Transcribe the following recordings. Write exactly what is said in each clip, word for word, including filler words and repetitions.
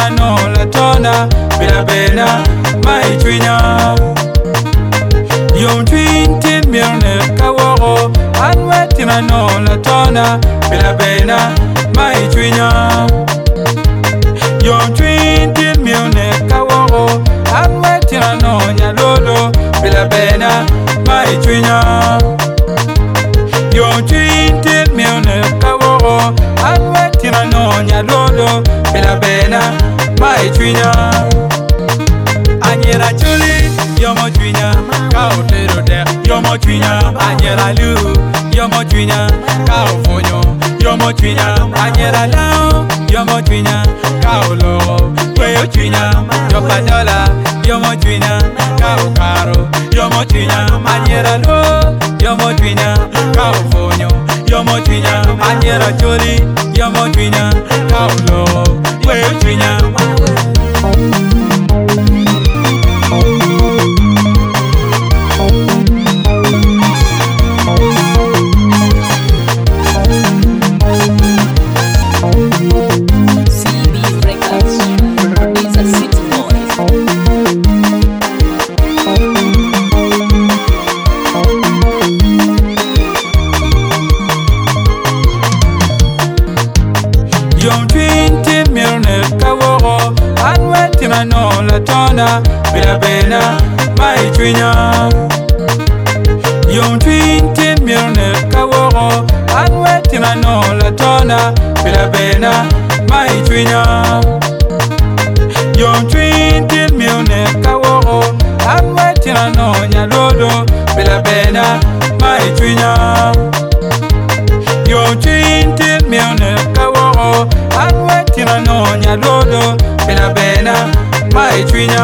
tina no la tona bila bena mai twinya yom twin tin mirne kaworo anwe tina no la tona bila bena mai twinya yom twin tin mirne kaworo anwe tina no nyalolo bila bena mai twinya yom twin tin mirne kaworo anwe tina no nyalolo bila bena mai twinya anyera chuli yomo twinya ka otero de yomo twinya anyera lu yomo twinya ka ofonyo yomo twinya anyera lao yomo twinya ka olo weyo twinya yopa dola yomo twinya ka okaro yomo twinya anyera lu yomo twinya ka ofonyo yomo twinya anyera chuli yomo twinya ka olo weyo twinya yom twin tin mirne kaworo anwe tina no la tona bila bena mai twinya yom twin tin mirne kaworo anwe tina no la tona bila bena mai twinya yom twin tin mirne kaworo anwe tina no nyalodo bila bena mai twinya yom twin tin mirne kaworo anwe tina no nyalodo bila bena mai twinya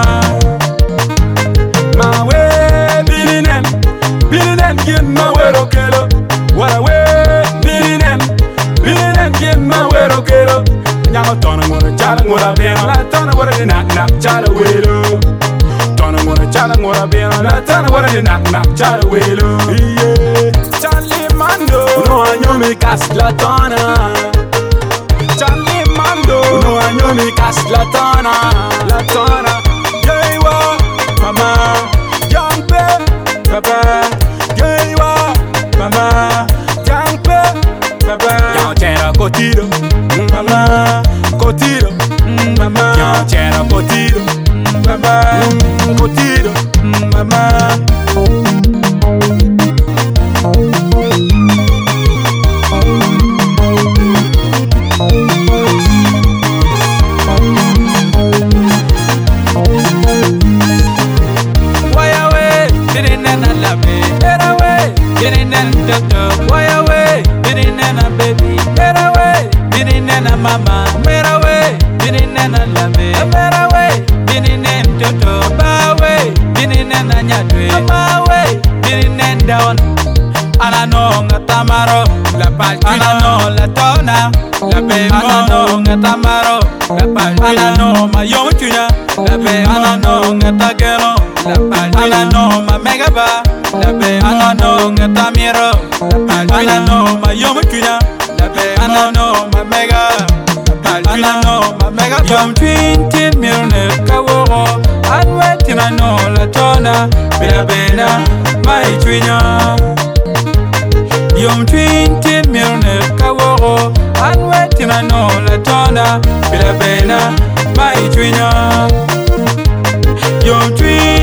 mawe bilinen bilinen gin mawero kelo wala we bilinen bilinen gin mawero kelo nyama tona ngora chala ngora bena la tona ngora de nak nak chala welo tona ngora chala ngora bena la tona ngora de nak nak chala welo iye chali mando no anyomi kas la tona chali mando no anyomi kas la tona la tona yewa mama jampe baba yewa mama jampe baba yo chera kotiro mama kotiro mama yo chera kotiro baba kotiro mama Getting in doctor, why away? Getting in a baby, get away. Getting in a mama, get away. Getting in a lame, get away. Getting in doctor, by way. Getting in a nyatwe, my way. Getting in down. I know Tamaro, la palchina, no la tona, la baby, I know Tamaro, la palchina, no my young tuna, la baby, I know Natagero, la palchina, no my megaba. La be anano ngatamiro anano mayomu tuna la be anano ma mega anano ma mega yom twin tin mirne kaworo anwe tina no la tona bila bena mai twinya yom twin tin mirne kaworo anwe tina no la tona bila bena mai twinya yom twin